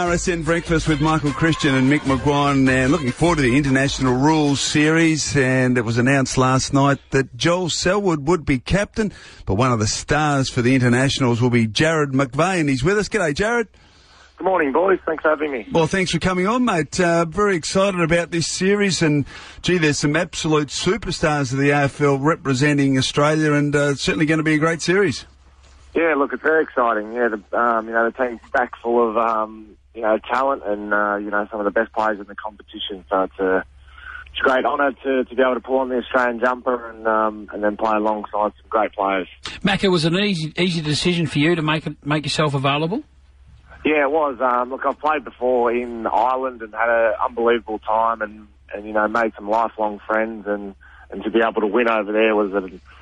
RSN Breakfast with Michael Christian and Mick McGuire, and looking forward to the International Rules Series. And it was announced last night that Joel Selwood would be captain, but one of the stars for the Internationals will be Jarryd McVeigh, and he's with us. G'day, Jarryd. Good morning, boys. Thanks for having me. Well, thanks for coming on, mate. Very excited about this series, and gee, there's some absolute superstars of the AFL representing Australia, and certainly going to be a great series. Yeah, look, it's very exciting. Yeah, the team's stacked full of talent and some of the best players in the competition. So it's a great honour to be able to pull on the Australian jumper and then play alongside some great players. Mac, it was an easy decision for you to make yourself available? Yeah, it was. Look, I've played before in Ireland and had an unbelievable time and made some lifelong friends and to be able to win over there was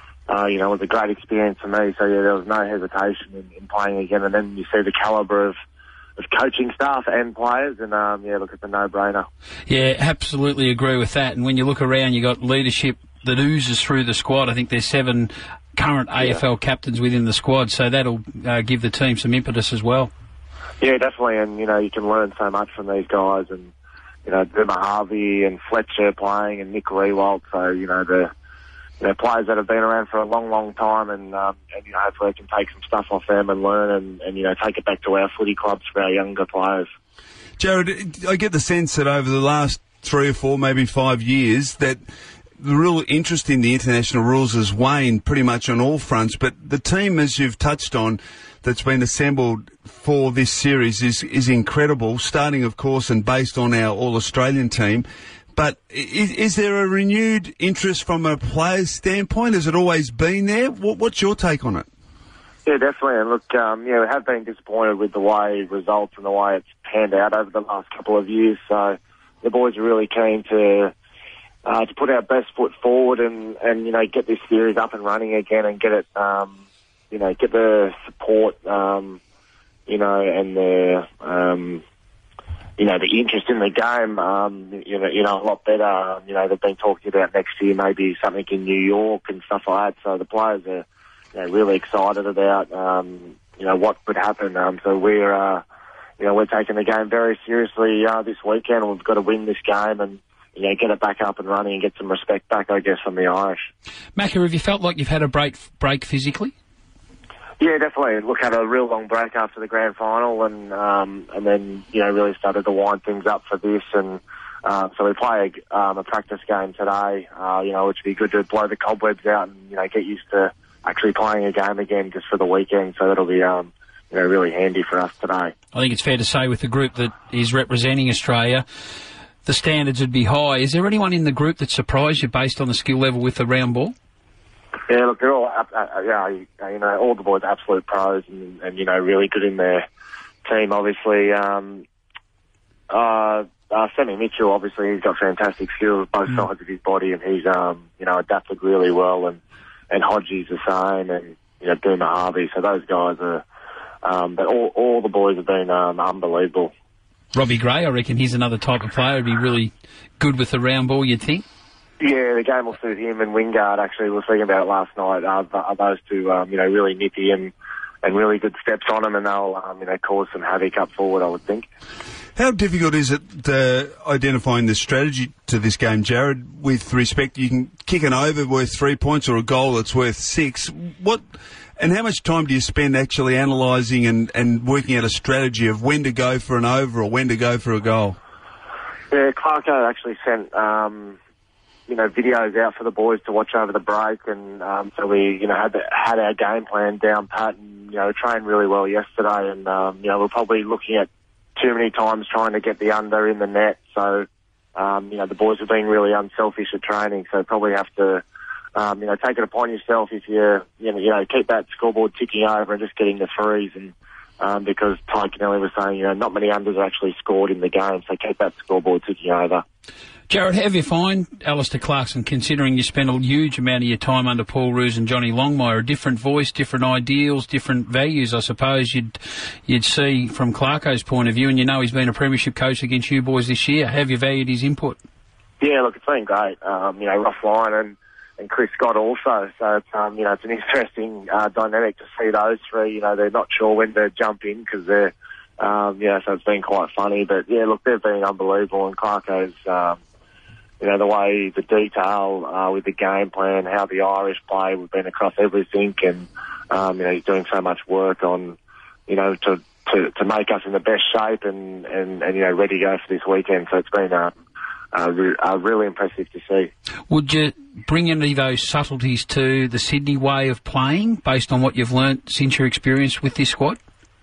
a great experience for me. So yeah, there was no hesitation in playing again. And then you see the calibre of coaching staff and players, and look, it's a no-brainer. Yeah, absolutely agree with that. And when you look around, you got leadership that oozes through the squad. I think there's 7 current AFL captains within the squad, so that'll give the team some impetus as well. Yeah, definitely, and you can learn so much from these guys, and Boomer Harvey and Fletcher playing, and Nick Riewoldt. So the players that have been around for a long, long time, and hopefully I can take some stuff off them and learn and take it back to our footy clubs for our younger players. Jarryd, I get the sense that over the last 3 or 4, maybe 5 years, that the real interest in the international rules has waned pretty much on all fronts, but the team, as you've touched on, that's been assembled for this series is incredible, starting, of course, and based on our All-Australian team. But is there a renewed interest from a player's standpoint? Has it always been there? What's your take on it? Yeah, definitely. And look, we have been disappointed with the way results and the way it's panned out over the last couple of years. So the boys are really keen to put our best foot forward and get this series up and running again and get it, get the support, and the interest in the game, a lot better. They've been talking about next year maybe something in New York and stuff like that. So the players are really excited about, what could happen. So we're taking the game very seriously this weekend. We've got to win this game and, get it back up and running and get some respect back, I guess, from the Irish. Macca, have you felt like you've had a break physically? Yeah, definitely. Look, had a real long break after the grand final and then, really started to wind things up for this. And so we play a practice game today, which would be good to blow the cobwebs out and, get used to actually playing a game again just for the weekend. So that'll be, really handy for us today. I think it's fair to say with the group that is representing Australia, the standards would be high. Is there anyone in the group that surprised you based on the skill level with the round ball? Yeah, look, they're all, all the boys are absolute pros and really good in their team, obviously. Sammy Mitchell, obviously, he's got fantastic skills, both sides of his body, and he's, adapted really well, and Hodgie's the same, and, Boomer Harvey, so those guys are, but all the boys have been, unbelievable. Robbie Gray, I reckon he's another type of player, would be really good with the round ball, you'd think? Yeah, the game will suit him and Wingard, actually. We were speaking about it last night. Those two, really nippy and really good steps on them, and they'll, cause some havoc up forward, I would think. How difficult is it identifying the strategy to this game, Jarryd? With respect, you can kick an over worth 3 points or a goal that's worth 6. And how much time do you spend actually analysing and working out a strategy of when to go for an over or when to go for a goal? Yeah, Clarko actually sent videos out for the boys to watch over the break, and so we, had our game plan down pat, and trained really well yesterday, and we're probably looking at too many times trying to get the under in the net. So the boys have been really unselfish at training, so probably have to take it upon yourself if you keep that scoreboard ticking over and just getting the threes, and because Ty Kennelly was saying not many unders are actually scored in the game, so keep that scoreboard ticking over. Jarryd, how do you find Alistair Clarkson, considering you spent a huge amount of your time under Paul Roos and Johnny Longmire? A different voice, different ideals, different values, I suppose you'd see from Clarko's point of view, and he's been a premiership coach against you boys this year. Have you valued his input? Yeah, look, it's been great. Rough Lyon and Chris Scott also. So it's an interesting dynamic to see those three. They're not sure when to jump in because they're Yeah, so it's been quite funny. But yeah, look, they've been unbelievable, and Clarko's, you know, the way, the detail with the game plan, how the Irish play, we've been across everything, and you know, he's doing so much work on, you know, to make us in the best shape and you know, ready to go for this weekend. So it's been really impressive to see. Would you bring any of those subtleties to the Sydney way of playing, based on what you've learnt since your experience with this squad?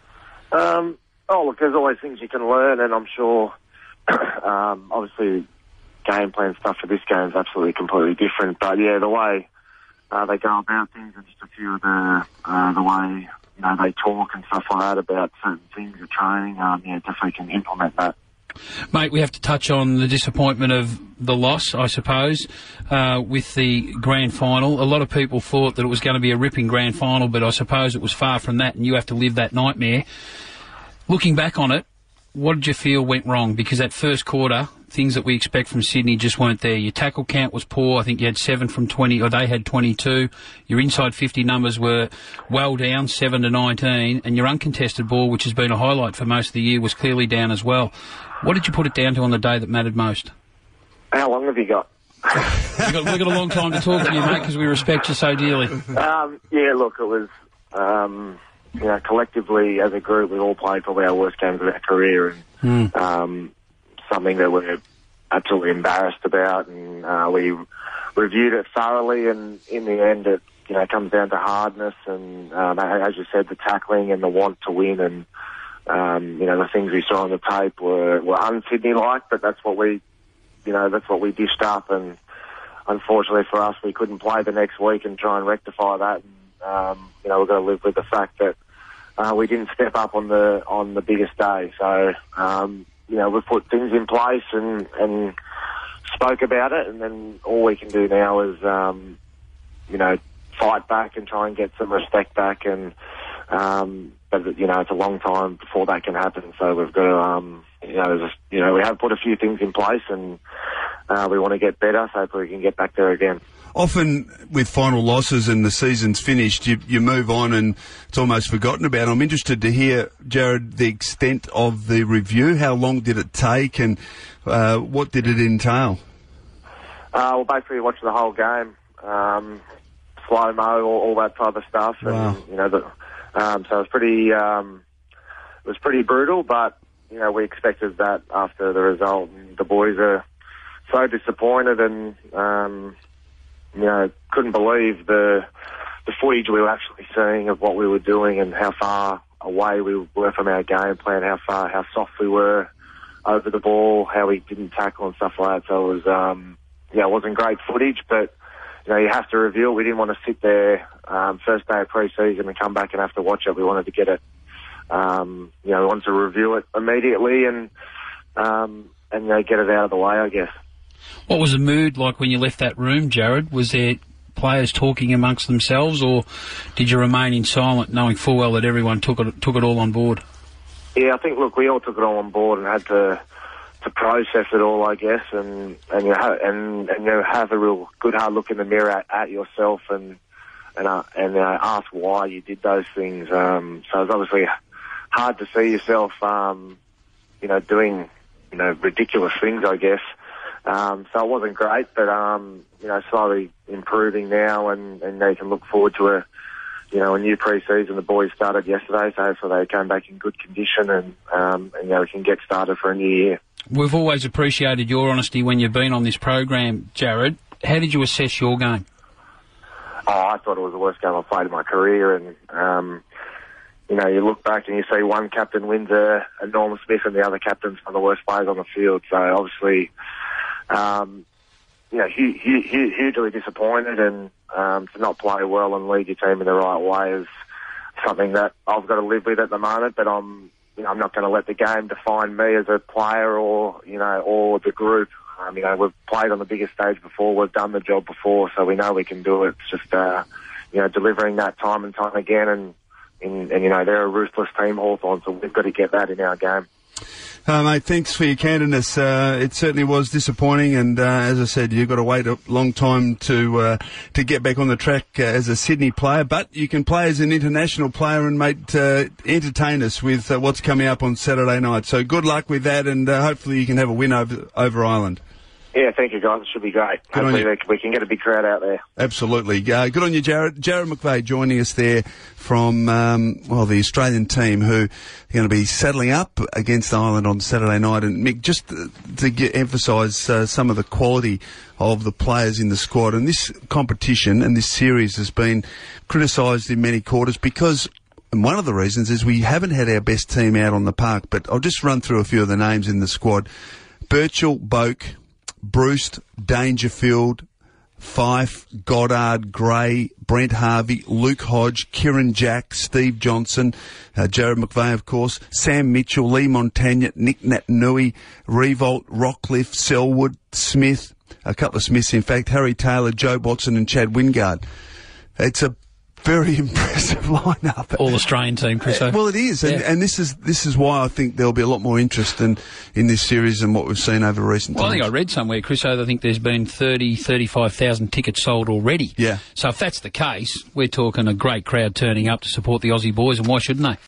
Oh, look, there's always things you can learn, and I'm sure, obviously, game plan stuff for this game is absolutely completely different. But yeah, the way they go about things, and just a few of the way, you know, they talk and stuff like that about certain things of training, yeah, definitely can implement that. Mate, we have to touch on the disappointment of the loss, I suppose, with the grand final. A lot of people thought that it was going to be a ripping grand final, but I suppose it was far from that, and you have to live that nightmare. Looking back on it, what did you feel went wrong? Because that first quarter, things that we expect from Sydney just weren't there. Your tackle count was poor. I think you had 7 from 20, or they had 22. Your inside 50 numbers were well down, 7 to 19, and your uncontested ball, which has been a highlight for most of the year, was clearly down as well. What did you put it down to on the day that mattered most? How long have you got? We've got a long time to talk to you, mate, because we respect you so dearly. Yeah, look, it was, you know, collectively as a group, we all played probably our worst games of our career, and something that we're absolutely embarrassed about, and we reviewed it thoroughly, and in the end, it, you know, comes down to hardness, and as you said, the tackling and the want to win, and you know, the things we saw on the tape were un-Sydney-like, but that's what we, you know, that's what we dished up, and unfortunately for us, we couldn't play the next week and try and rectify that. And, you know, we've got to live with the fact that we didn't step up on the biggest day. So, you know, we've put things in place and spoke about it, and then all we can do now is, you know, fight back and try and get some respect back. And but you know, it's a long time before that can happen. So we've got to, you know, we have put a few things in place, and we want to get better so we can get back there again. Often with final losses and the season's finished, you move on and it's almost forgotten about. I'm interested to hear, Jared, the extent of the review. How long did it take, and what did it entail? Well, basically watched the whole game, slow-mo, all that type of stuff. Wow. And, you know, so it was pretty brutal, but, you know, we expected that after the result. And the boys are so disappointed, and, you know, couldn't believe the footage we were actually seeing of what we were doing and how far away we were from our game plan, how soft we were over the ball, how we didn't tackle and stuff like that. So it was, yeah, it wasn't great footage, but, you know, you have to review it. We didn't want to sit there first day of pre-season and come back and have to watch it. We wanted to get it, you know, we wanted to review it immediately and you know, get it out of the way, I guess. What was the mood like when you left that room, Jared? Was there players talking amongst themselves, or did you remain in silent, knowing full well that everyone took it all on board? Yeah, I think, look, we all took it all on board and had to process it all, I guess, and you know, have a real good hard look in the mirror at yourself and ask why you did those things. So it's obviously hard to see yourself, you know, doing, you know, ridiculous things, I guess. So it wasn't great, but, you know, slowly improving now, and they can look forward to a new pre-season. The boys started yesterday, so they came back in good condition, and you know, we can get started for a new year. We've always appreciated your honesty when you've been on this program, Jared. How did you assess your game? Oh, I thought it was the worst game I've played in my career, and, you know, you look back and you see one captain wins a Norman Smith and the other captain's one of the worst players on the field. So obviously, you know, hugely disappointed, and to not play well and lead your team in the right way is something that I've got to live with at the moment. But I'm not going to let the game define me as a player, or, you know, or the group. You know, we've played on the biggest stage before, we've done the job before, so we know we can do it. It's just, you know, delivering that time and time again, and you know, they're a ruthless team, Hawthorn, so we've got to get that in our game. Mate, thanks for your candidness. It certainly was disappointing, and as I said, you've got to wait a long time to get back on the track as a Sydney player. But you can play as an international player and, mate, entertain us with what's coming up on Saturday night. So good luck with that, and hopefully you can have a win over Ireland. Yeah, thank you, guys. It should be great. Hopefully we can get a big crowd out there. Absolutely. Good on you, Jared. Jared McVeigh joining us there from, the Australian team who are going to be saddling up against Ireland on Saturday night. And, Mick, just to emphasise some of the quality of the players in the squad. And this competition and this series has been criticised in many quarters because... And one of the reasons is we haven't had our best team out on the park. But I'll just run through a few of the names in the squad. Birchall, Boak, Bruce, Dangerfield, Fife, Goddard, Gray, Brent Harvey, Luke Hodge, Kieran Jack, Steve Johnson, Jared McVeigh, of course, Sam Mitchell, Lee Montagna, Nick Natanui, Revolt, Rockcliffe, Selwood, Smith, a couple of Smiths, in fact, Harry Taylor, Joe Watson and Chad Wingard. It's a very impressive lineup. All Australian team, Chris. Well, it is, and this is why I think there'll be a lot more interest in this series than what we've seen over recent times. I think I read somewhere, Chris, I think there's been 35,000 tickets sold already. Yeah. So if that's the case, we're talking a great crowd turning up to support the Aussie boys, and why shouldn't they?